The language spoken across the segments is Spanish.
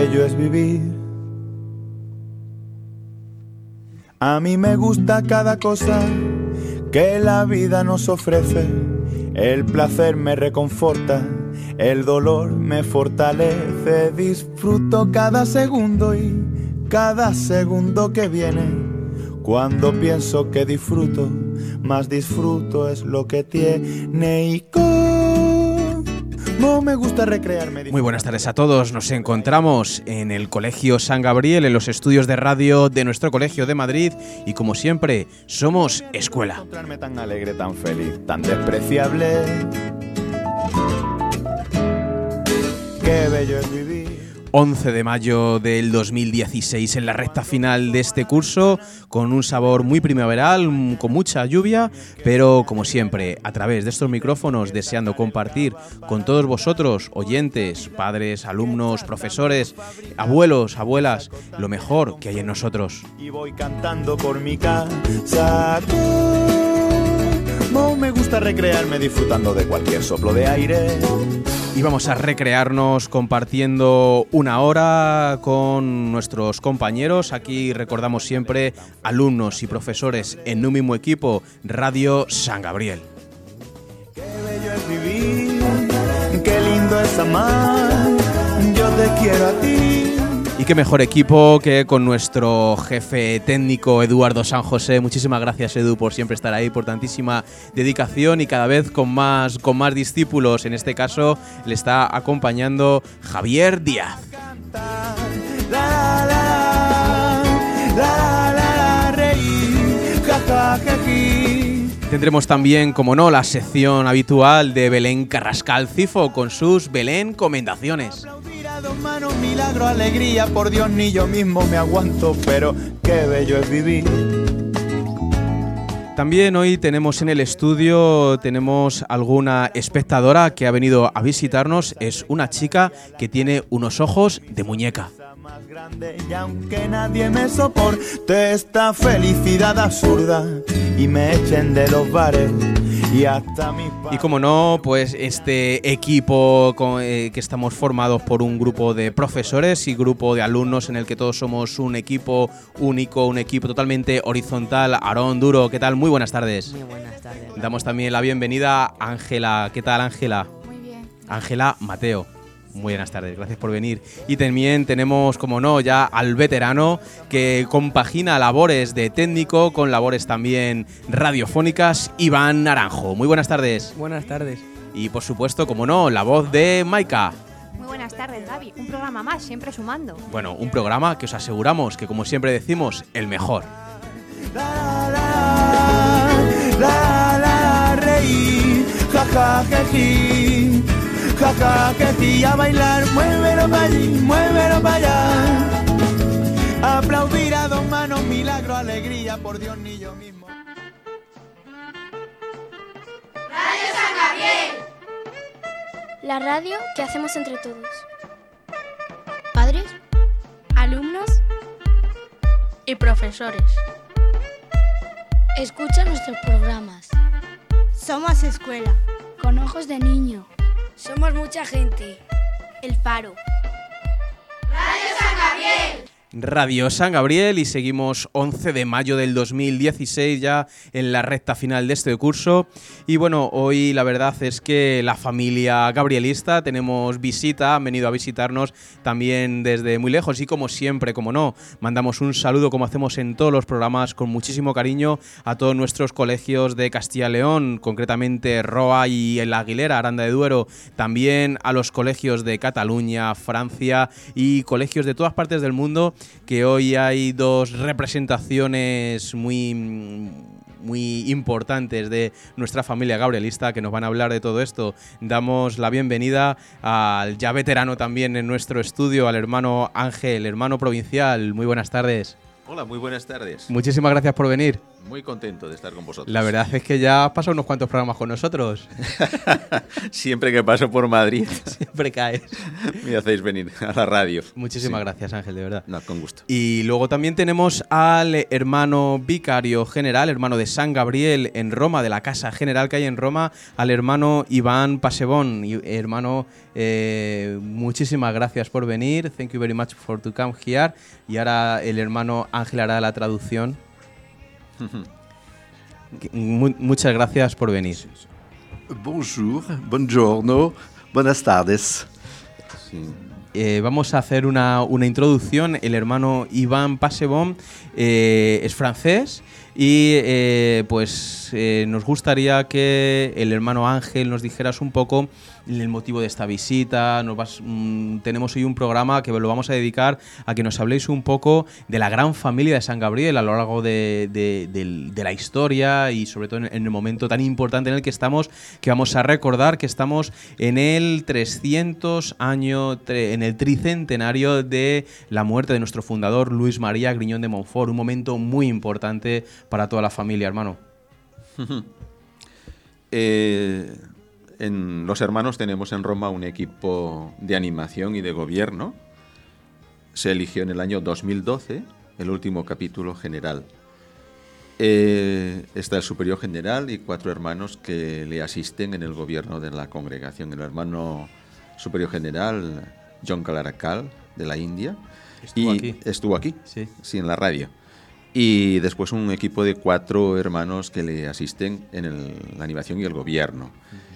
bello es vivir. A mí me gusta cada cosa que la vida nos ofrece. El placer me reconforta, el dolor me fortalece. Disfruto cada segundo y cada segundo que viene. Cuando pienso que disfruto, más disfruto es lo que tiene. Y no me gusta recrearme. Muy buenas tardes a todos. Nos encontramos en el Colegio San Gabriel, en los estudios de radio de nuestro colegio de Madrid, y como siempre, somos escuela. Encontrarme tan alegre, tan feliz, tan despreciable. Qué bello es vivir. 11 de mayo del 2016, en la recta final de este curso, con un sabor muy primaveral, con mucha lluvia, pero como siempre, a través de estos micrófonos, deseando compartir con todos vosotros, oyentes, padres, alumnos, profesores, abuelos, abuelas, lo mejor que hay en nosotros. Y voy cantando por mi casa. No me gusta recrearme disfrutando de cualquier soplo de aire. Y vamos a recrearnos compartiendo una hora con nuestros compañeros. Aquí recordamos siempre alumnos y profesores en un mismo equipo, Radio San Gabriel. Qué bello es vivir, qué lindo es amar, yo te quiero a ti. Y qué mejor equipo que con nuestro jefe técnico Eduardo San José. Muchísimas gracias, Edu, por siempre estar ahí, por tantísima dedicación y cada vez con más discípulos. En este caso le está acompañando Javier Díaz. Tendremos también, como no, la sección habitual de Belén Carrascal Cifo con sus Belén Comendaciones. Dos manos, milagro, alegría, por Dios ni yo mismo me aguanto, pero qué bello es vivir. También hoy tenemos en el estudio, tenemos alguna espectadora que ha venido a visitarnos. Es una chica que tiene unos ojos de muñeca. Más grande, y aunque nadie me soporte esta felicidad absurda y me echen de los bares. Y como no, pues este equipo que estamos formados por un grupo de profesores y grupo de alumnos en el que todos somos un equipo único, un equipo totalmente horizontal. Aarón Duro, ¿qué tal? Muy buenas tardes. Muy buenas tardes. Damos también la bienvenida a Ángela. ¿Qué tal, Ángela? Muy bien. Ángela Mateo. Muy buenas tardes, gracias por venir. Y también tenemos, como no, ya al veterano que compagina labores de técnico con labores también radiofónicas, Iván Naranjo. Muy buenas tardes. Buenas tardes. Y por supuesto, como no, la voz de Maika. Muy buenas tardes, Gaby. Un programa más, siempre sumando. Bueno, un programa que os aseguramos que, como siempre decimos, el mejor. Reír, jaja, její. Jaja, que sí, a bailar, muévelo para allí, muévelo para allá. Aplaudir a dos manos, milagro, alegría, por Dios ni yo mismo. Radio San Gabriel. La radio que hacemos entre todos. Padres, alumnos y profesores. Escucha nuestros programas. Somos escuela, con ojos de niño. Somos mucha gente. El Faro. Radio San Gabriel. Radio San Gabriel, y seguimos 11 de mayo del 2016 ya en la recta final de este curso. Y bueno, hoy la verdad es que la familia gabrielista tenemos visita, han venido a visitarnos también desde muy lejos, y como siempre, como no, mandamos un saludo, como hacemos en todos los programas, con muchísimo cariño a todos nuestros colegios de Castilla y León, concretamente Roa y el Aguilera, Aranda de Duero, también a los colegios de Cataluña, Francia y colegios de todas partes del mundo, que hoy hay dos representaciones muy importantes de nuestra familia gabrielista que nos van a hablar de todo esto. Damos la bienvenida al ya veterano también en nuestro estudio, al hermano Ángel, hermano provincial. Muy buenas tardes. Hola, muy buenas tardes. Muchísimas gracias por venir. Muy contento de estar con vosotros. La verdad es que ya has pasado unos cuantos programas con nosotros. Siempre que paso por Madrid, Siempre caes. me hacéis venir a la radio. Muchísimas gracias, Ángel, de verdad. No, con gusto. Y luego también tenemos al hermano vicario general, hermano de San Gabriel en Roma, de la Casa General que hay en Roma, al hermano Iván Pasebón. Hermano, muchísimas gracias por venir. Thank you very much for to come here. Y ahora el hermano Ángel hará la traducción. Muchas gracias por venir. Bonjour, buongiorno, buenas tardes. Sí. Vamos a hacer una introducción. El hermano Iván Pasebón es francés y nos gustaría que el hermano Ángel nos dijeras un poco el motivo de esta visita. Tenemos hoy un programa que lo vamos a dedicar a que nos habléis un poco de la gran familia de San Gabriel a lo largo de la historia y sobre todo en el momento tan importante en el que estamos, que vamos a recordar que estamos en el 300 año, en el tricentenario de la muerte de nuestro fundador Luis María Griñón de Montfort, un momento muy importante para toda la familia, hermano. En Los Hermanos tenemos en Roma un equipo de animación y de gobierno. Se eligió en el año 2012 el último capítulo general. Está el superior general y 4 hermanos que le asisten en el gobierno de la congregación. El hermano superior general, John Calarakal, de la India. Estuvo aquí, sí, en la radio. Y después un equipo de 4 hermanos que le asisten en la animación y el gobierno.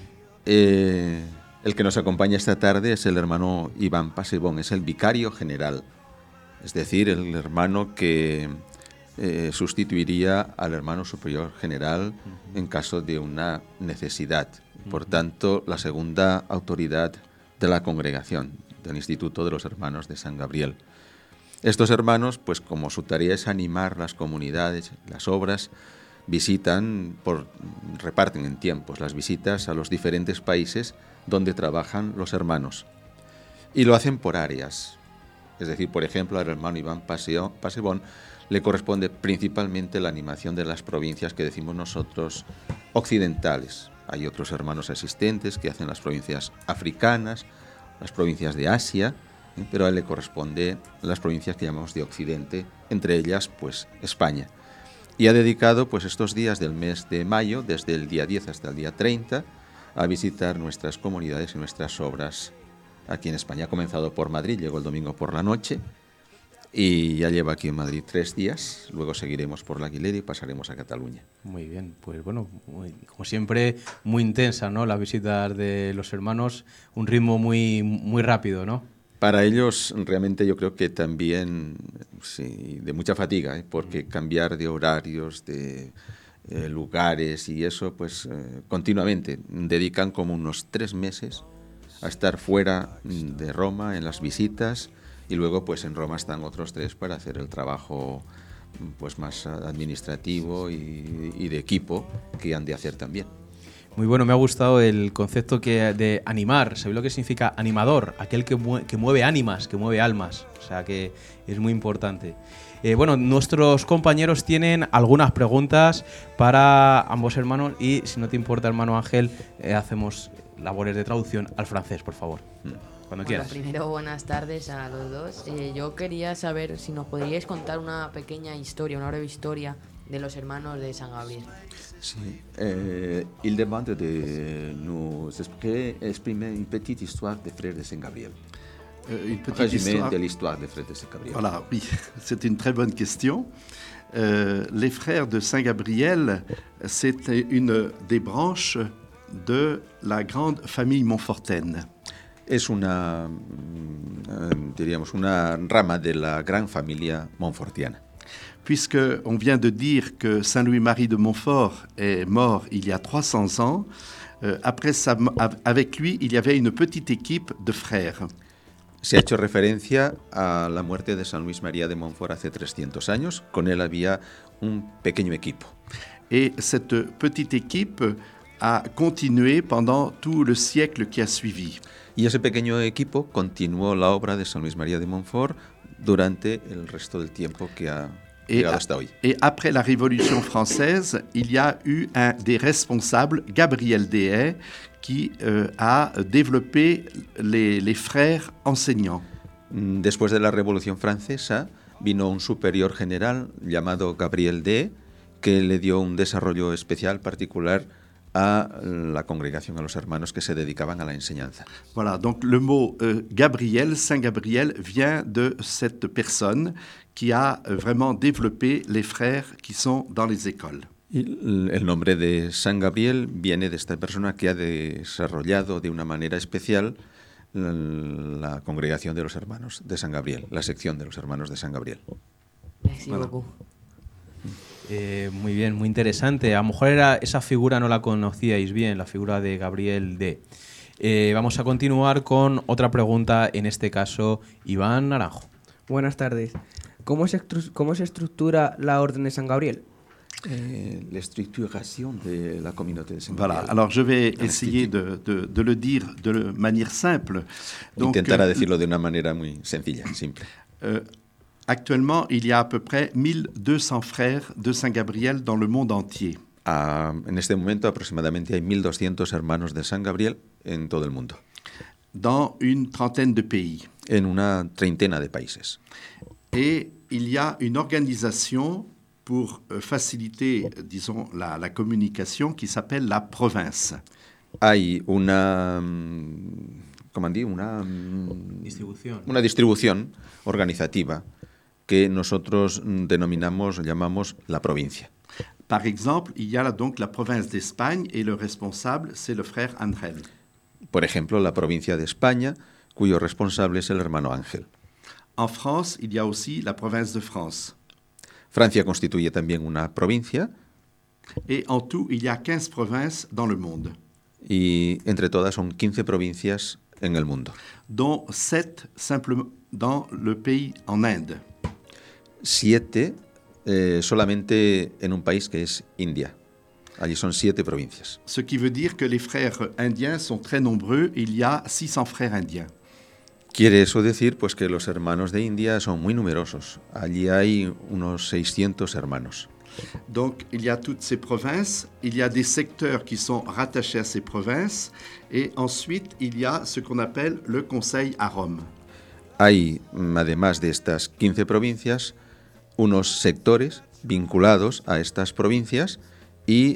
El que nos acompaña esta tarde es el hermano Iván Pasebón, es el vicario general, es decir, el hermano que sustituiría al hermano superior general en caso de una necesidad. Por tanto, la segunda autoridad de la congregación, del Instituto de los Hermanos de San Gabriel. Estos hermanos, pues como su tarea es animar las comunidades, las obras, reparten en tiempos las visitas a los diferentes países donde trabajan los hermanos. Y lo hacen por áreas. Es decir, por ejemplo, al hermano Iván Pasebón le corresponde principalmente la animación de las provincias que decimos nosotros occidentales. Hay otros hermanos asistentes que hacen las provincias africanas, las provincias de Asia, pero a él le corresponde las provincias que llamamos de Occidente, entre ellas, pues, España. Y ha dedicado pues estos días del mes de mayo, desde el día 10 hasta el día 30, a visitar nuestras comunidades y nuestras obras aquí en España. Ha comenzado por Madrid, llegó el domingo por la noche y ya lleva aquí en Madrid 3 días. Luego seguiremos por la Aguilera y pasaremos a Cataluña. Muy bien, pues bueno, como siempre, muy intensa, ¿no? Las visitas de los hermanos, un ritmo muy, muy rápido, ¿no? Para ellos realmente yo creo que también sí, de mucha fatiga, porque cambiar de horarios, de lugares y eso, pues continuamente dedican como unos 3 meses a estar fuera de Roma en las visitas y luego pues en Roma están otros 3 para hacer el trabajo pues más administrativo y de equipo que han de hacer también. Muy bueno, me ha gustado el concepto de animar. ¿Sabéis lo que significa animador? Aquel que mueve ánimas, que mueve almas. O sea que es muy importante. Bueno, nuestros compañeros tienen algunas preguntas para ambos hermanos y, si no te importa, hermano Ángel, hacemos labores de traducción al francés, por favor. Cuando quieras. Primero, buenas tardes a los dos. Yo quería saber si nos podríais contar una pequeña historia, una breve historia de los hermanos de San Gabriel. Sí. Il demande de nous exprimer une petite histoire des frères de Saint Gabriel. Une petite Résumé histoire de l'histoire des frères de Saint Gabriel. Voilà, oui, c'est une très bonne question. Les frères de Saint Gabriel, c'est une des branches de la grande famille montfortaine. Es una rama de la gran familia montfortiana. Puisqu'on vient de dire que Saint Louis-Marie de Montfort est mort il y a 300 ans, avec lui, il y avait une petite équipe de frères. Se ha hecho referencia a la muerte de San Luis María de Montfort hace 300 años. Con él había un pequeño equipo. Et cette petite équipe a continué pendant tout le siècle qui a suivi. Y ese pequeño equipo continuó la obra de San Luis María de Montfort durante el resto del tiempo que ha llegado hasta hoy. Et après la Révolution française, il y a eu un des responsables, Gabriel Dehaye, qui a développé les frères enseignants. Después de la Revolución Francesa, vino un superior general llamado Gabriel Dehaye, que le dio un desarrollo especial, particular, a la congregación, a los hermanos que se dedicaban a la enseñanza. Voilà, donc le mot Gabriel, Saint Gabriel, vient de cette personne qui a vraiment développé les frères qui sont dans les écoles. Y el nombre de San Gabriel viene de esta persona que ha desarrollado de una manera especial la congregación de los hermanos de San Gabriel, la sección de los hermanos de San Gabriel. Merci beaucoup. Muy bien, muy interesante. A lo mejor esa figura no la conocíais bien, la figura de Gabriel Dehaye. Vamos a continuar con otra pregunta, en este caso, Iván Naranjo. Buenas tardes. ¿Cómo se estructura la Orden de San Gabriel? La estructuración de la communauté de San Voilà, Gabriel. alors je vais essayer de le dire de manière simple. Donc, Intentará decirlo de una manera muy sencilla, simple. Actuellement, il y a à peu près 1200 frères de Saint Gabriel dans le monde entier. En este momento aproximadamente hay 1200 hermanos de San Gabriel en todo el mundo. Dans une trentaine de pays. En una treintena de países. Et il y a une organisation pour faciliter, disons, la communication qui s'appelle la province. Hay una distribución organizativa que nosotros llamamos la provincia. Par exemple, il y a donc la province d'Espagne et le responsable, c'est le frère Ángel. Por ejemplo, la provincia de España, cuyo responsable es el hermano Ángel. En France, il y a aussi la province de France. Francia constituye también una provincia. Et en tout, il y a 15 provinces dans le monde. Y entre todas son 15 provincias en el mundo. Dont 7 simplement dans le pays en Inde. 7 solamente en un país que es India. Allí son 7 provincias. Ce qui veut dire que les frères indiens sont très nombreux. Il y a 600 frères indiens. Quiere eso decir pues que los hermanos de India son muy numerosos. Allí hay unos 600 hermanos. Donc, il y a toutes ces provinces, il y a des secteurs qui sont rattachés à ces provinces, et ensuite, il y a ce qu'on appelle le Conseil à Rome. Hay, además de estas 15 provincias, unos sectores vinculados a estas provincias y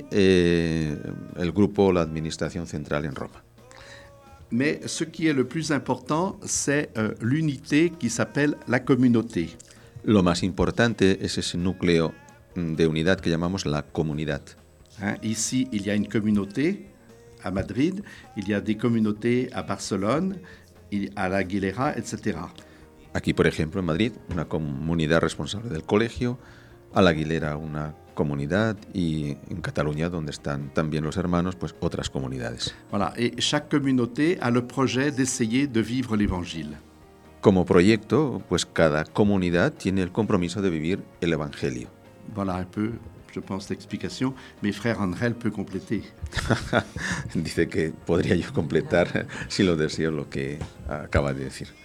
el grupo, la administración central en Roma. Mais ce qui est le plus important, c'est l'unité qui s'appelle la communauté. Lo más importante es ese núcleo de unidad que llamamos la comunidad. Ici, il y a une communauté à Madrid, il y a des communautés à Barcelone, à la Aguilera, etc. Aquí, por ejemplo, en Madrid, una comunidad responsable del colegio, a la Aguilera una comunidad y en Cataluña, donde están también los hermanos, pues otras comunidades. Voilà, et chaque communauté a le projet d'essayer de vivre l'Évangile. Como proyecto, pues cada comunidad tiene el compromiso de vivir el Evangelio. Voilà un peu, je pense, l'explication. Mes frères Andrel peut compléter. Dice que podría yo completar, si lo deseo, lo que acaba de decir.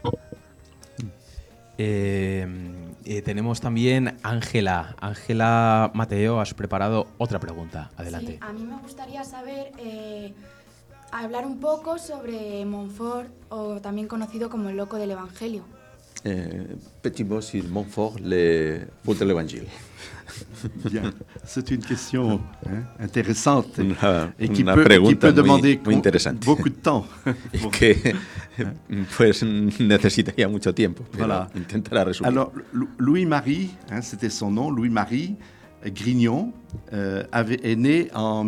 Tenemos también Ángela. Ángela Mateo, has preparado otra pregunta. Adelante. Sí, a mí me gustaría saber, hablar un poco sobre Montfort, o también conocido como el loco del Evangelio. Petit mot sur Montfort, le fou de l'Évangile. Bien, c'est une question intéressante et qui una peut pregunta demander muy interesante. beaucoup de temps. Y que pues necesitaría mucho tiempo, pero Voilà. intentará resumir. Alors, Louis-Marie, c'était son nom, Louis-Marie Grignon, est né en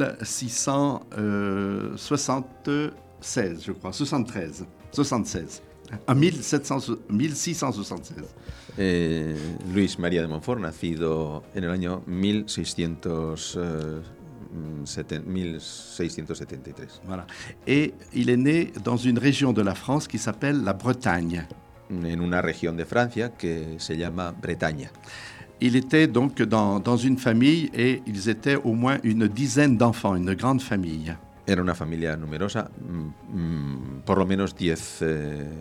1676, je crois, 76. En 1676. Luis María de Montfort, nacido en el año 1673. Voilà. Et il est né dans une région de la France qui s'appelle la Bretagne. En una región de Francia que se llama Bretaña. Il était donc dans une famille et ils étaient au moins une dizaine d'enfants, une grande famille. Era una familia numerosa, por lo menos 10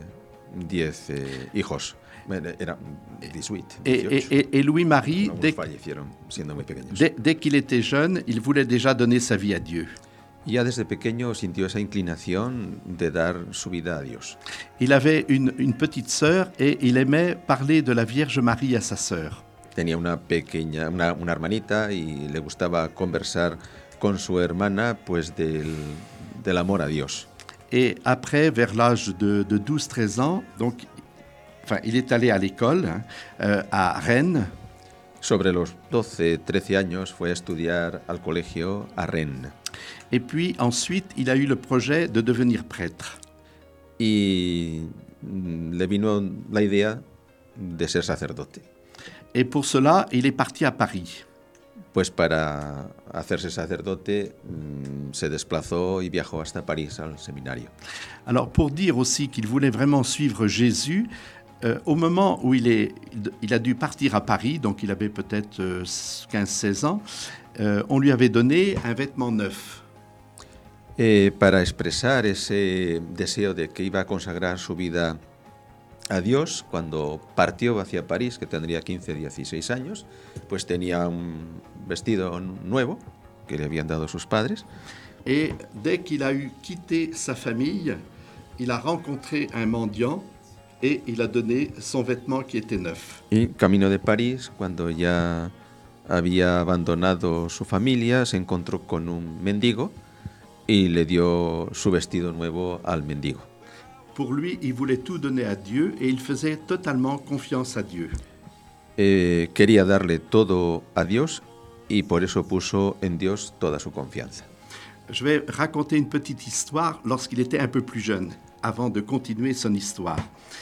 10 hijos. Era 18. Et Louis-Marie, fallecieron siendo muy pequeños. Dès qu'il était jeune, il voulait déjà donner sa vie à Dieu. Ya desde pequeño sintió esa inclinación de dar su vida a Dios. Il avait une petite sœur et il aimait parler de la Vierge Marie à sa sœur. Tenía una hermanita y le gustaba conversar con su hermana pues del amor a Dios. Et après, vers l'âge de 12-13 ans, donc, il est allé à l'école à Rennes. Sobre los 12-13 años fue a estudiar al colegio a Rennes. Et puis ensuite, il a eu le projet de devenir prêtre. Y le vino la idea de ser sacerdote. Et pour cela, il est parti à Paris. Pues para hacerse sacerdote se desplazó y viajó hasta París al seminario. Alors pour dire aussi qu'il voulait vraiment suivre Jésus, au moment où il a dû partir à Paris, donc il avait peut-être 15-16 ans, on lui avait donné un vêtement neuf. Para expresar ese deseo de que iba a consagrar su vida a Dios, cuando partió hacia París, que tendría 15-16 años, pues tenía un vestido nuevo que le habían dado sus padres. Et dès qu'il a eu quitté sa famille, il a rencontré un mendiant et il a donné son vêtement qui était neuf. Y camino de París, cuando ya había abandonado su familia, se encontró con un mendigo y le dio su vestido nuevo al mendigo. Pour lui, il voulait tout donner à Dieu et il faisait totalement confiance à Dieu. Quería darle todo a Dios y por eso puso en Dios toda su confianza. Je vais raconter une petite histoire lorsqu'il était un peu plus jeune, avant de continuer son histoire.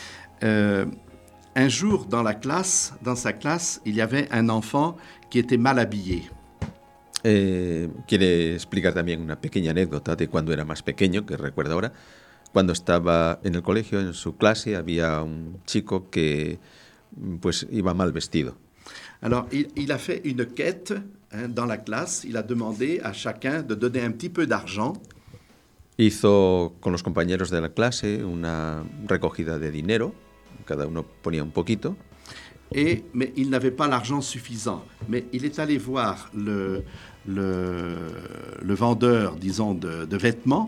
Un jour, dans sa classe, il y avait un enfant qui était mal habillé. Quiere explicar también una pequeña anécdota de cuando era más pequeño, que recuerda ahora. Cuando estaba en el colegio, en su clase, había un chico que pues iba mal vestido. Alors, il a fait une quête dans la classe. Il a demandé à chacun de donner un petit peu d'argent. Hizo con los compañeros de la clase una recogida de dinero. Cada uno ponía un poquito. Mais il n'avait pas l'argent suffisant. Mais il est allé voir le vendeur, disons, de vêtements.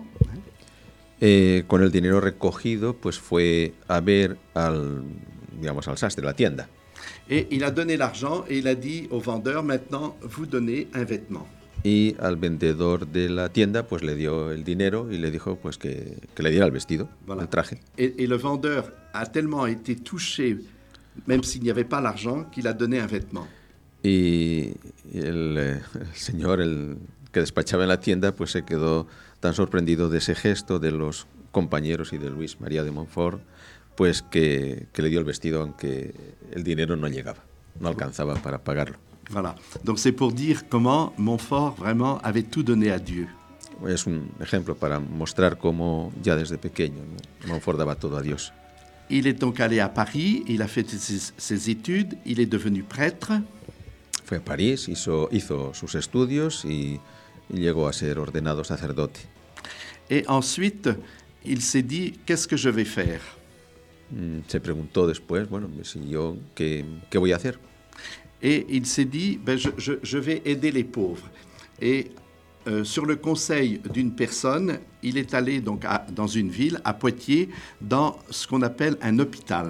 Con el dinero recogido, pues fue a ver al sastre, la tienda. Et il a donné l'argent et il a dit au vendeur, maintenant, vous donnez un vêtement. Y al vendedor de la tienda, pues le dio el dinero y le dijo pues que le diera el vestido, voilà, el traje. Et le vendeur a tellement été touché, même s'il n'y avait pas l'argent, qu'il a donné un vêtement. Y el señor, el que despachaba en la tienda, pues se quedó tan sorprendido de ese gesto de los compañeros y de Luis María de Montfort, pues que le dio el vestido aunque el dinero no llegaba, no alcanzaba para pagarlo. Voilà. Donc c'est pour dire comment Montfort vraiment avait tout donné à Dieu. Es un ejemplo para mostrar cómo ya desde pequeño Montfort daba todo a Dios. Il est donc allé à Paris, il a fait ses études, il est devenu prêtre. Fue a París, hizo sus estudios y llegó a ser ordenado sacerdote. Et ensuite, il s'est dit, qu'est-ce que je vais faire? Se preguntó después, bueno, si yo, ¿qué voy a hacer? Et il s'est dit, je vais aider les pauvres. Et sur le conseil d'une personne, il est allé donc dans une ville, à Poitiers, dans ce qu'on appelle un hôpital.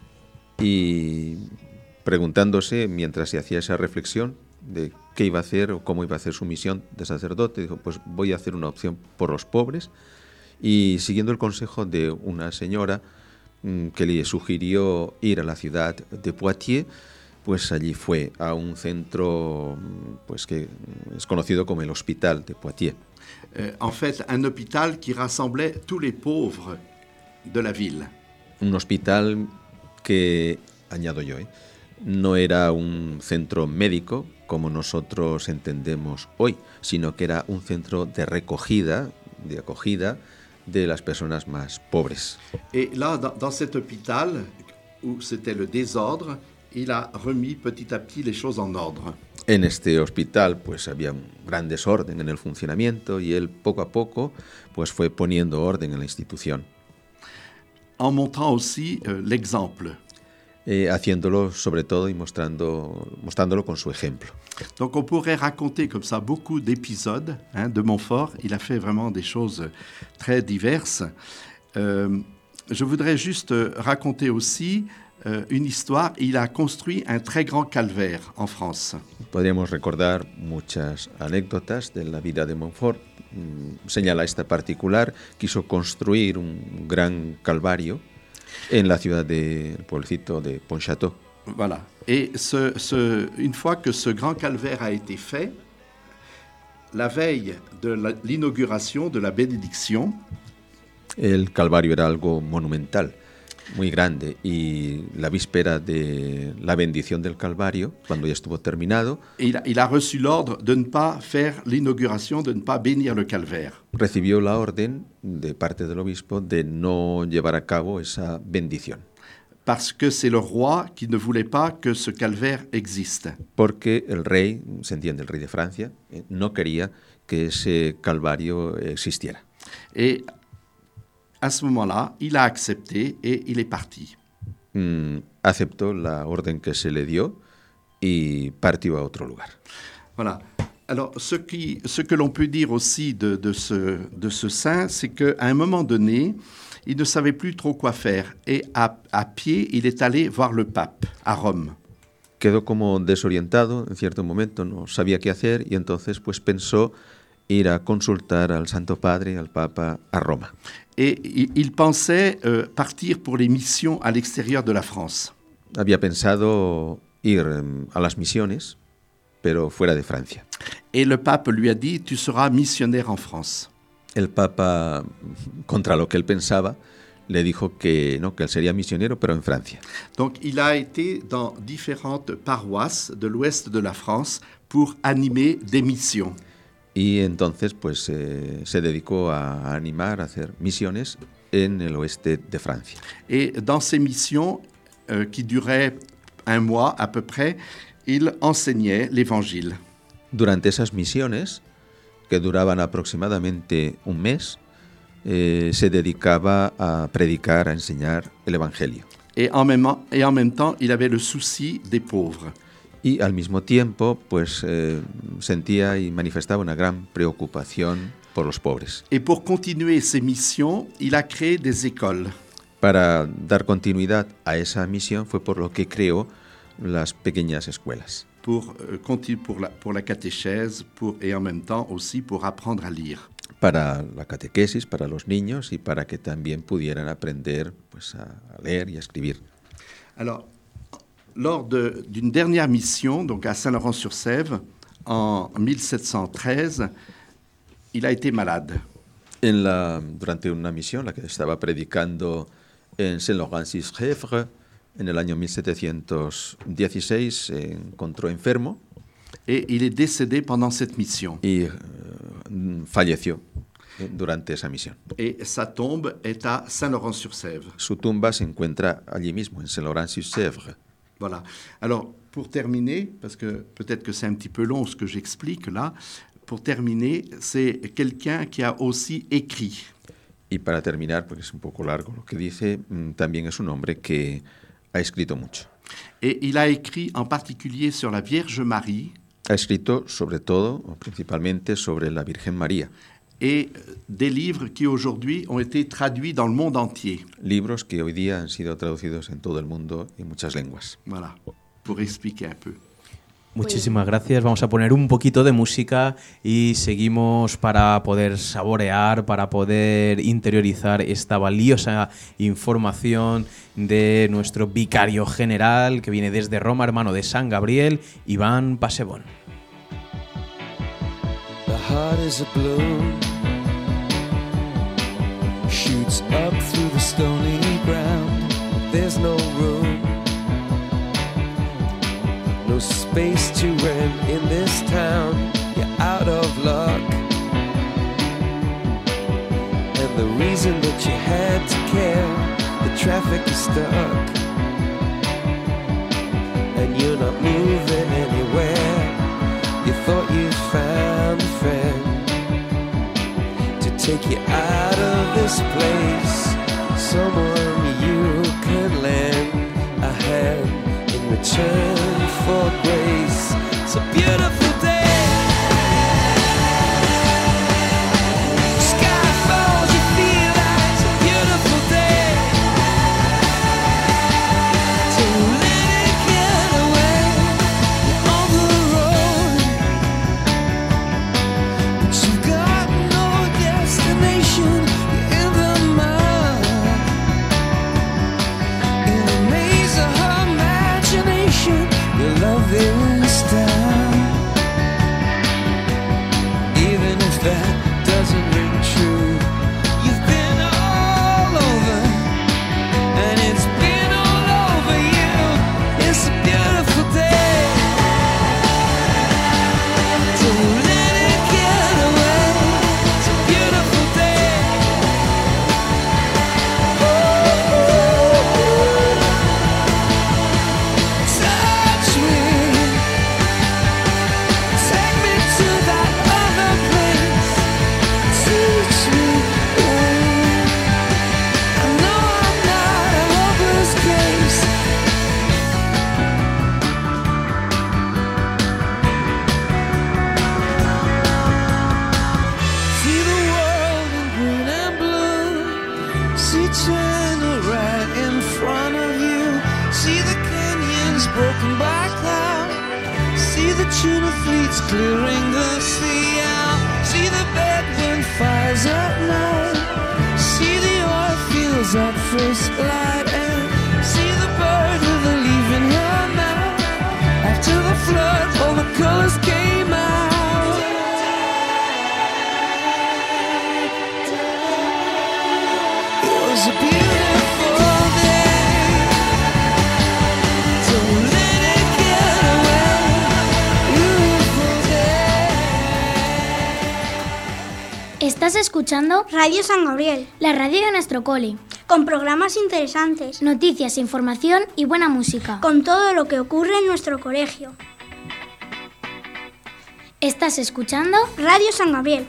Y preguntándose, mientras se hacía esa reflexión de qué iba a hacer o cómo iba a hacer su misión de sacerdote, dijo, pues voy a hacer una opción por los pobres. Y siguiendo el consejo de una señora que le sugirió ir a la ciudad de Poitiers, pues allí fue a un centro pues que es conocido como el Hospital de Poitiers. En fait, un hôpital qui rassemblait tous les pauvres de la ville. Un hospital que, añado yo, no era un centro médico como nosotros entendemos hoy, sino que era un centro de acogida de las personas más pobres. Et là, dans cet hôpital, où c'était le désordre, il a remis petit à petit les choses en ordre. En este hospital pues había un gran desorden en el funcionamiento y él poco a poco pues fue poniendo orden en la institución. en montrant aussi l'exemple. Haciéndolo sobre todo y mostrándolo con su ejemplo. Donc on pourrait raconter comme ça beaucoup d'épisodes de Montfort. Il a fait vraiment des choses très diverses. Je voudrais juste raconter aussi une histoire. Il a construit un très grand calvaire en France. Podríamos recordar muchas anécdotas de la vida de Montfort. Señala esta particular, quiso construir un gran calvario en la ciudad del pueblecito de Pontchâteau. Voilà. Et une fois que ce grand calvaire a été fait, la veille de l'inauguration, de la bénédiction, el calvario era algo monumental, muy grande, y la víspera de la bendición del calvario, cuando ya estuvo terminado, il a reçu l'ordre de ne pas faire l'inauguration, de ne pas bénir le calvaire. Recibió la orden de parte del obispo de no llevar a cabo esa bendición. Parce que c'est le roi qui ne voulait pas que ce calvaire existe. Porque el rey, se entiende, el rey de Francia, no quería que ese calvario existiera. Et à ce moment-là, il a accepté et il est parti. Aceptó la orden que se le dio y partió a otro lugar. Voilà. Alors, ce que l'on peut dire aussi de ce saint, c'est qu'à un moment donné, il ne savait plus trop quoi faire. Et à pied, il est allé voir le pape à Rome. Quedó como desorientado en cierto momento, no sabía qué hacer y entonces pues pensó ir a consultar al Santo Padre, al Papa, a Roma. Et il pensait partir pour les missions à l'extérieur de la France. Había pensado ir a las misiones, pero fuera de Francia. Et le pape lui a dit, tu seras missionnaire en France. El Papa, contra lo que él pensaba, le dijo que no, que él sería misionero, pero en Francia. Donc il a été dans différentes paroisses de l'ouest de la France pour animer des missions. Y entonces pues se dedicó a animar, a hacer misiones en el oeste de Francia. Et dans ces missions qui duraient un mois à peu près, il enseignait l'évangile. Durante esas misiones, que duraban aproximadamente un mes, se dedicaba a predicar, a enseñar el evangelio. Et en même temps, il avait le souci des pauvres. Y al mismo tiempo, pues sentía y manifestaba una gran preocupación por los pobres. Et pour continuer ses missions, il a créé des écoles. Para dar continuidad a esa misión fue por lo que creó las pequeñas escuelas. Pour la catéchèse, et en même temps aussi pour apprendre à lire. Para la catequesis, para los niños y para que también pudieran aprender pues, a leer y a escribir. Alors, lors d'une dernière mission, donc à Saint-Laurent-sur-Sèvre, en 1713, il a été malade. Durante una misión, la que estaba predicando en Saint-Laurent-sur-Sèvre, en el año 1716, se encontró enfermo. Et il est décédé pendant cette mission. Y falleció durante esa misión. Et sa tombe est à Saint-Laurent-sur-Sèvre. Su tumba se encuentra allí mismo, en Saint-Laurent-sur-Sèvre. Voilà. Alors, pour terminer, parce que peut-être que c'est un petit peu long ce que j'explique là, pour terminer, c'est quelqu'un qui a aussi écrit. Y para terminar, porque es un poco largo lo que dice, también es un hombre que ha escrito mucho. Et il a écrit en particulier sur la Vierge Marie. Ha escrito sobre todo, o principalmente, sobre la Virgen María. Et des livres qui aujourd'hui ont été traduits dans le monde entier. Libros que hoy día han sido traducidos en todo el mundo y en muchas lenguas. Voilà, pour expliquer un peu. Muchísimas gracias. Vamos a poner un poquito de música y seguimos para poder saborear, para poder interiorizar esta valiosa información de nuestro vicario general que viene desde Roma, hermano de San Gabriel, Iván Passebón. The heart is a balloon, shoots up through the stony ground. There's no room, no space to rent in this town. You're out of luck, and the reason that you had to care, the traffic is stuck, and you're not moving anywhere. You thought you'd found a friend to take you out of this place, someone return for grace. It's a beautiful day. Sky falls, you feel like it's a beautiful day. So let it get away. You're on the road, but you've got no destination. You're in the mud, in the maze of her imagination. Your love is down. Even if that doesn't ring true, you've been all over, and it's been all over you. It's a beautiful day. So let it get away. It's a beautiful day. Touch me, take me to that other place. Teach me. I know I'm not a hopeless case. See the world in green and blue. See China right in front of you. See the canyons broken by cloud. See the tuna fleets clearing the sea out. See the bedroom fires at night. See the oil fields at first light. And see the bird with a leaf in her mouth. After the flood, all the colors came out. It was a beautiful day. So let it get away. Beautiful day. Estás escuchando Radio San Gabriel, la radio de nuestro cole, con programas interesantes, noticias, información y buena música, con todo lo que ocurre en nuestro colegio. Estás escuchando Radio San Gabriel.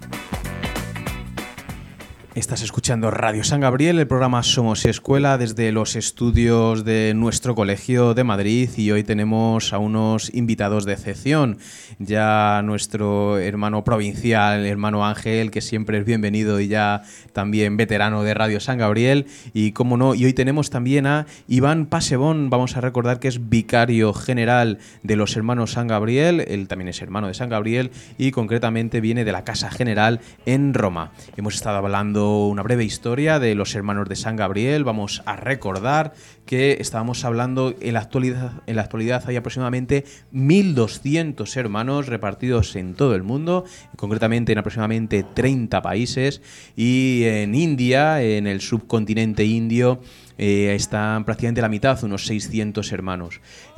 Estás escuchando Radio San Gabriel, el programa Somos Escuela desde los estudios de nuestro colegio de Madrid, y hoy tenemos a unos invitados de excepción. Ya nuestro hermano provincial, hermano Ángel, que siempre es bienvenido y ya también veterano de Radio San Gabriel, y cómo no, y hoy tenemos también a Iván Pasebón. Vamos a recordar que es vicario general de los hermanos San Gabriel, él también es hermano de San Gabriel y concretamente viene de la Casa General en Roma. Hemos estado hablando una breve historia de los hermanos de San Gabriel. Vamos a recordar que estábamos hablando en la actualidad hay aproximadamente 1.200 hermanos repartidos en todo el mundo, concretamente en aproximadamente 30 países, y en India, en el subcontinente indio, están prácticamente la mitad, unos 600 hermanos.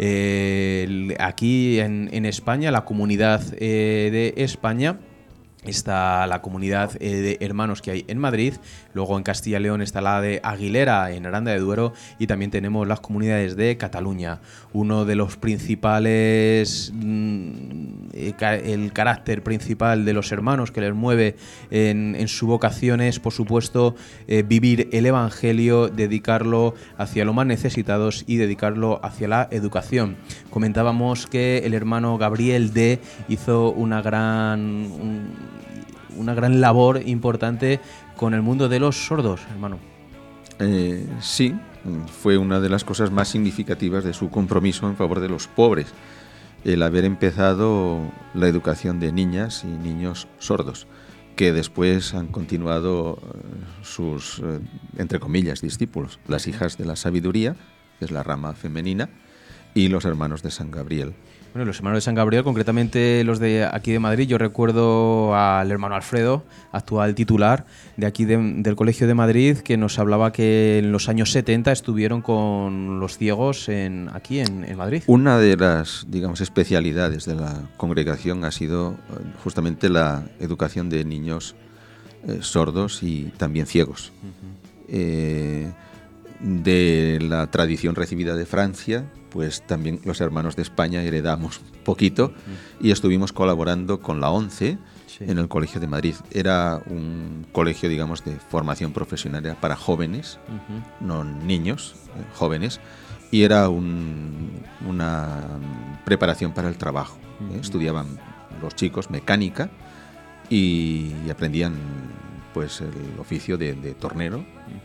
Aquí en España, la comunidad de España, está la comunidad de hermanos que hay en Madrid, luego en Castilla y León está la de Aguilera, en Aranda de Duero, y también tenemos las comunidades de Cataluña. Uno de los principales, el carácter principal de los hermanos que les mueve en su vocación es, por supuesto, vivir el Evangelio, dedicarlo hacia los más necesitados y dedicarlo hacia la educación. Comentábamos que el hermano Gabriel D. hizo una gran labor importante con el mundo de los sordos, hermano. Sí, fue una de las cosas más significativas de su compromiso en favor de los pobres, el haber empezado la educación de niñas y niños sordos, que después han continuado sus, entre comillas, discípulos, las hijas de la sabiduría, que es la rama femenina, y los hermanos de San Gabriel. Bueno, los hermanos de San Gabriel, concretamente los de aquí de Madrid, yo recuerdo al hermano Alfredo, actual titular de aquí del Colegio de Madrid, que nos hablaba que en los años 70 estuvieron con los ciegos aquí en Madrid. Una de las, digamos, especialidades de la congregación ha sido justamente la educación de niños sordos y también ciegos. De la tradición recibida de Francia, pues también los hermanos de España heredamos poquito y estuvimos colaborando con la ONCE en el Colegio de Madrid. Era un colegio, digamos, de formación profesional para jóvenes, no niños, jóvenes, y era una preparación para el trabajo. Estudiaban los chicos mecánica y aprendían pues el oficio de tornero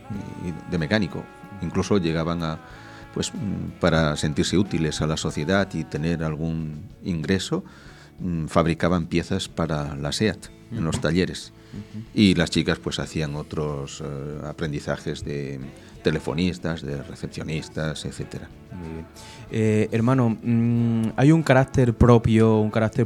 y de mecánico. Incluso llegaban a, pues para sentirse útiles a la sociedad y tener algún ingreso, fabricaban piezas para la SEAT en los talleres. Y las chicas pues hacían otros aprendizajes de telefonistas, de recepcionistas, etcétera. Hermano, hay un carácter propio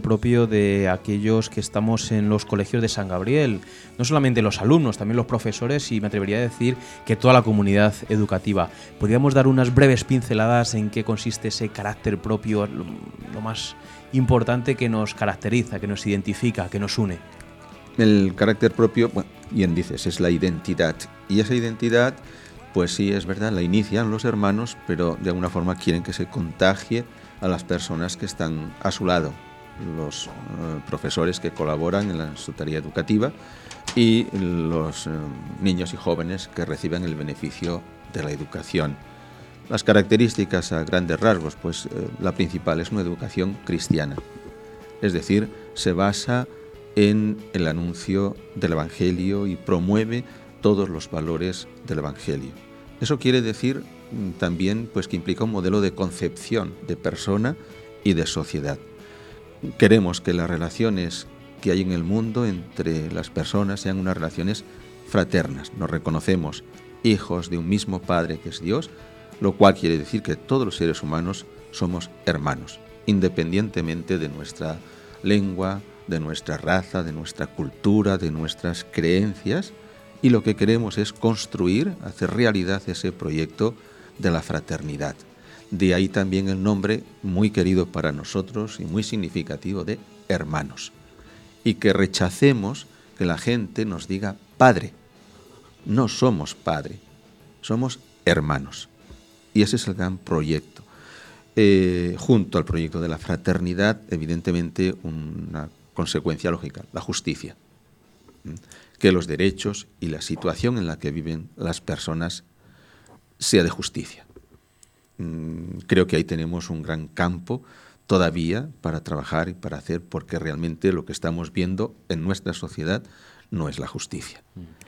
de aquellos que estamos en los colegios de San Gabriel, no solamente los alumnos, también los profesores y me atrevería a decir que toda la comunidad educativa. ¿Podríamos dar unas breves pinceladas en qué consiste ese carácter propio, lo más importante que nos caracteriza, que nos identifica, que nos une? El carácter propio, bueno, bien dices, es la identidad. Y esa identidad, pues sí, es verdad, la inician los hermanos, pero de alguna forma quieren que se contagie a las personas que están a su lado, los profesores que colaboran en su tarea educativa y los niños y jóvenes que reciben el beneficio de la educación. Las características a grandes rasgos, pues la principal es una educación cristiana, es decir, se basa en el anuncio del Evangelio y promueve todos los valores del Evangelio. Eso quiere decir también pues, que implica un modelo de concepción de persona y de sociedad. Queremos que las relaciones que hay en el mundo entre las personas sean unas relaciones fraternas. Nos reconocemos hijos de un mismo Padre que es Dios, lo cual quiere decir que todos los seres humanos somos hermanos, independientemente de nuestra lengua, de nuestra raza, de nuestra cultura, de nuestras creencias, y lo que queremos es construir, hacer realidad ese proyecto de la fraternidad. De ahí también el nombre muy querido para nosotros y muy significativo de hermanos. Y que rechacemos que la gente nos diga padre. No somos padre, somos hermanos. Y ese es el gran proyecto. Junto al proyecto de la fraternidad, evidentemente una consecuencia lógica, la justicia. Que los derechos y la situación en la que viven las personas sea de justicia. Creo que ahí tenemos un gran campo todavía para trabajar y para hacer, porque realmente lo que estamos viendo en nuestra sociedad no es la justicia.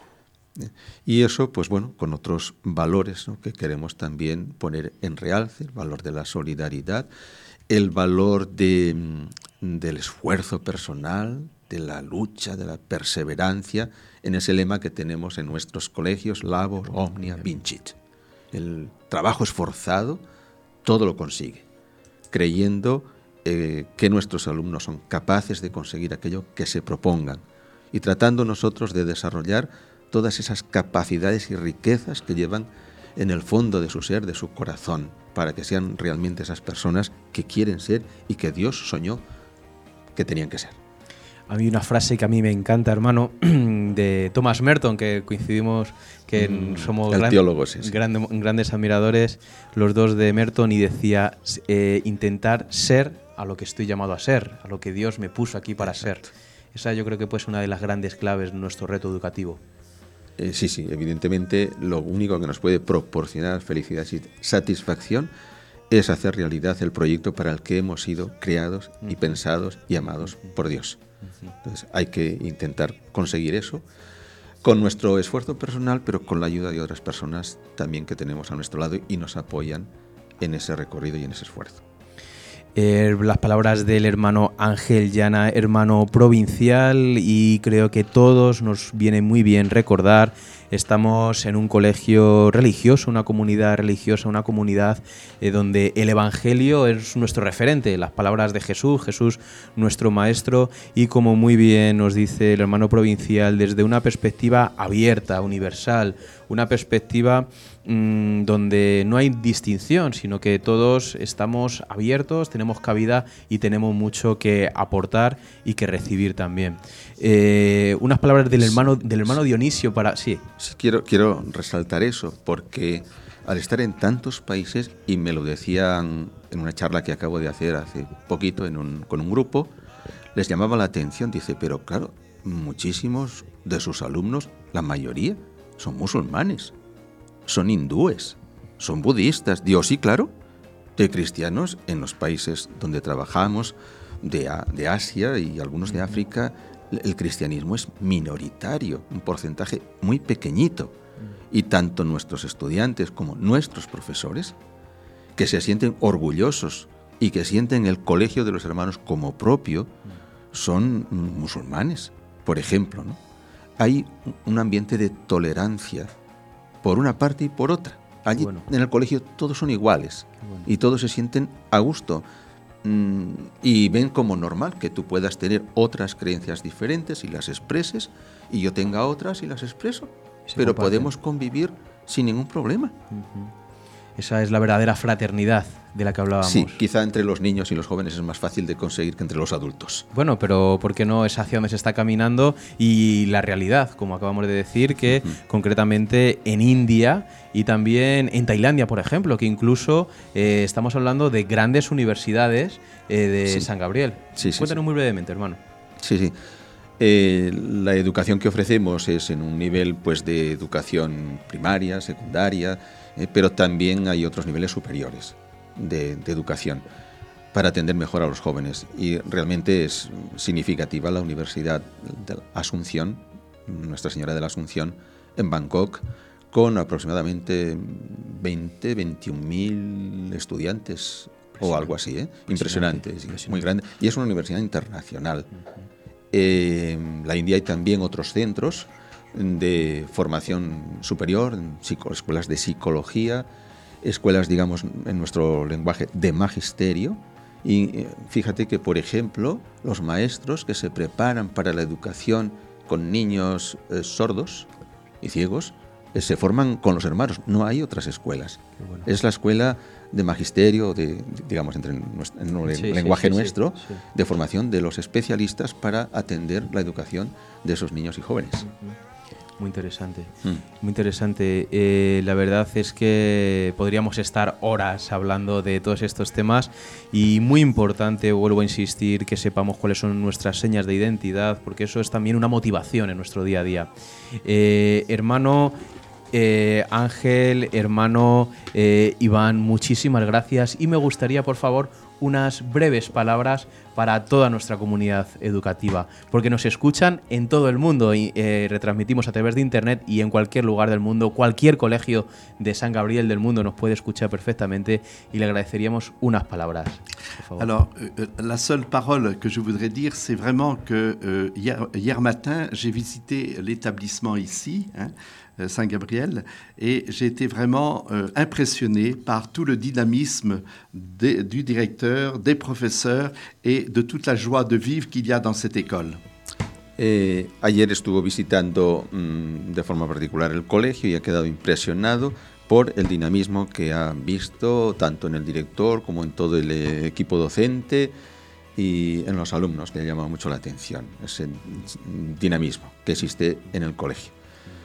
Y eso, pues bueno, con otros valores, ¿no?, que queremos también poner en realce, el valor de la solidaridad, el valor del esfuerzo personal, de la lucha, de la perseverancia, en ese lema que tenemos en nuestros colegios, labor omnia vincit. El trabajo esforzado todo lo consigue, creyendo que nuestros alumnos son capaces de conseguir aquello que se propongan y tratando nosotros de desarrollar todas esas capacidades y riquezas que llevan en el fondo de su ser, de su corazón, para que sean realmente esas personas que quieren ser y que Dios soñó que tenían que ser. Hay una frase que a mí me encanta, hermano, de Thomas Merton, que coincidimos, que somos grandes admiradores, los dos de Merton, y decía intentar ser a lo que estoy llamado a ser, a lo que Dios me puso aquí para ser. Esa yo creo que pues, es una de las grandes claves de nuestro reto educativo. Sí, evidentemente lo único que nos puede proporcionar felicidad y satisfacción es hacer realidad el proyecto para el que hemos sido creados y pensados y amados por Dios. Entonces hay que intentar conseguir eso con nuestro esfuerzo personal, pero con la ayuda de otras personas también que tenemos a nuestro lado y nos apoyan en ese recorrido y en ese esfuerzo. Las palabras del hermano Ángel Llana, hermano provincial, y creo que todos nos viene muy bien recordar, estamos en un colegio religioso, una comunidad religiosa, una comunidad donde el Evangelio es nuestro referente, las palabras de Jesús nuestro maestro, y como muy bien nos dice el hermano provincial, desde una perspectiva abierta, universal, una perspectiva donde no hay distinción, sino que todos estamos abiertos, tenemos cabida y tenemos mucho que aportar y que recibir también. Unas palabras del hermano Dionisio para... Sí, quiero resaltar eso, porque al estar en tantos países, y me lo decían en una charla que acabo de hacer hace poquito con un grupo, les llamaba la atención, dice, pero claro, muchísimos de sus alumnos, la mayoría, son musulmanes, son hindúes, son budistas. Digo, sí, claro, de cristianos en los países donde trabajamos, de Asia y algunos de África. El cristianismo es minoritario, un porcentaje muy pequeñito. Y tanto nuestros estudiantes como nuestros profesores, que se sienten orgullosos y que sienten el Colegio de los Hermanos como propio, son musulmanes, por ejemplo, ¿no? Hay un ambiente de tolerancia por una parte y por otra. Allí en el colegio todos son iguales y todos se sienten a gusto y ven como normal que tú puedas tener otras creencias diferentes y las expreses, y yo tenga otras y las expreso, pero podemos convivir sin ningún problema. Esa es la verdadera fraternidad de la que hablábamos. Sí, quizá entre los niños y los jóvenes es más fácil de conseguir que entre los adultos. Bueno, pero ¿por qué no es hacia donde se está caminando? Y la realidad, como acabamos de decir, que concretamente en India y también en Tailandia, por ejemplo, que incluso estamos hablando de grandes universidades de San Gabriel. Cuéntanos muy brevemente, hermano. Sí. La educación que ofrecemos es en un nivel pues de educación primaria, secundaria, pero también hay otros niveles superiores de educación para atender mejor a los jóvenes, y realmente es significativa la Universidad de Asunción, Nuestra Señora de la Asunción, en Bangkok, con aproximadamente 21.000 estudiantes o algo así, Impresionante, muy grande, y es una universidad internacional. La India hay también otros centros de formación superior, escuelas de psicología, escuelas, digamos, en nuestro lenguaje, de magisterio. Y fíjate que, por ejemplo, los maestros que se preparan para la educación con niños sordos y ciegos se forman con los hermanos. No hay otras escuelas. Es la escuela de magisterio, digamos, en el lenguaje nuestro, de formación de los especialistas para atender la educación de esos niños y jóvenes. Muy interesante, muy interesante. La verdad es que podríamos estar horas hablando de todos estos temas, y muy importante, vuelvo a insistir, que sepamos cuáles son nuestras señas de identidad, porque eso es también una motivación en nuestro día a día. Hermano Ángel, hermano Iván, muchísimas gracias, y me gustaría, por favor, unas breves palabras para toda nuestra comunidad educativa, porque nos escuchan en todo el mundo y retransmitimos a través de internet, y en cualquier lugar del mundo, cualquier colegio de San Gabriel del mundo nos puede escuchar perfectamente, y le agradeceríamos unas palabras, por favor. Alors, la seule parole que je voudrais dire, c'est vraiment que hier matin, j'ai visité l'établissement ici, Saint-Gabriel, et j'ai été vraiment impressionné par tout le dynamisme du directeur, des professeurs et de toute la joie de vivre qu'il y a dans cette école. Ayer estuvo visitando de forma particular el colegio y ha quedado impresionado por el dinamismo que ha visto tanto en el director como en todo el equipo docente y en los alumnos, que ha llamado mucho la atención, ese dinamismo que existe en el colegio.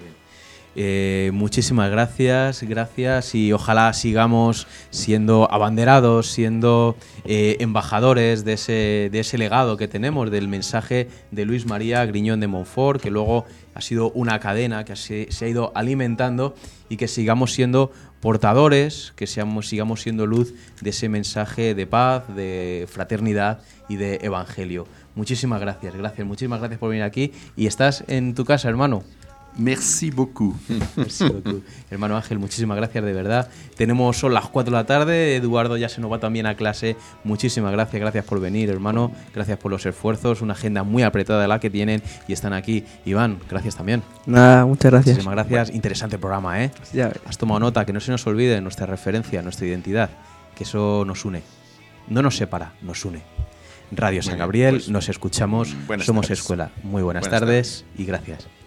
Muchísimas gracias, y ojalá sigamos siendo abanderados, siendo embajadores de ese legado que tenemos, del mensaje de Luis María Griñón de Montfort, que luego ha sido una cadena que se ha ido alimentando, y que sigamos siendo portadores, que sigamos siendo luz de ese mensaje de paz, de fraternidad y de evangelio. Muchísimas gracias por venir aquí, y estás en tu casa, hermano. Merci beaucoup. Merci beaucoup. Hermano Ángel, muchísimas gracias, de verdad. Son las 4 de la tarde, Eduardo ya se nos va también a clase. Muchísimas gracias por venir, hermano. Gracias por los esfuerzos, una agenda muy apretada la que tienen y están aquí. Iván, gracias también. Nada, muchas gracias. Muchísimas gracias. Interesante programa, ¿eh? Ya. Has tomado nota, que no se nos olvide nuestra referencia, nuestra identidad, que eso nos une. No nos separa, nos une. Radio San Gabriel, nos escuchamos, somos escuela. Muy buenas tardes y gracias.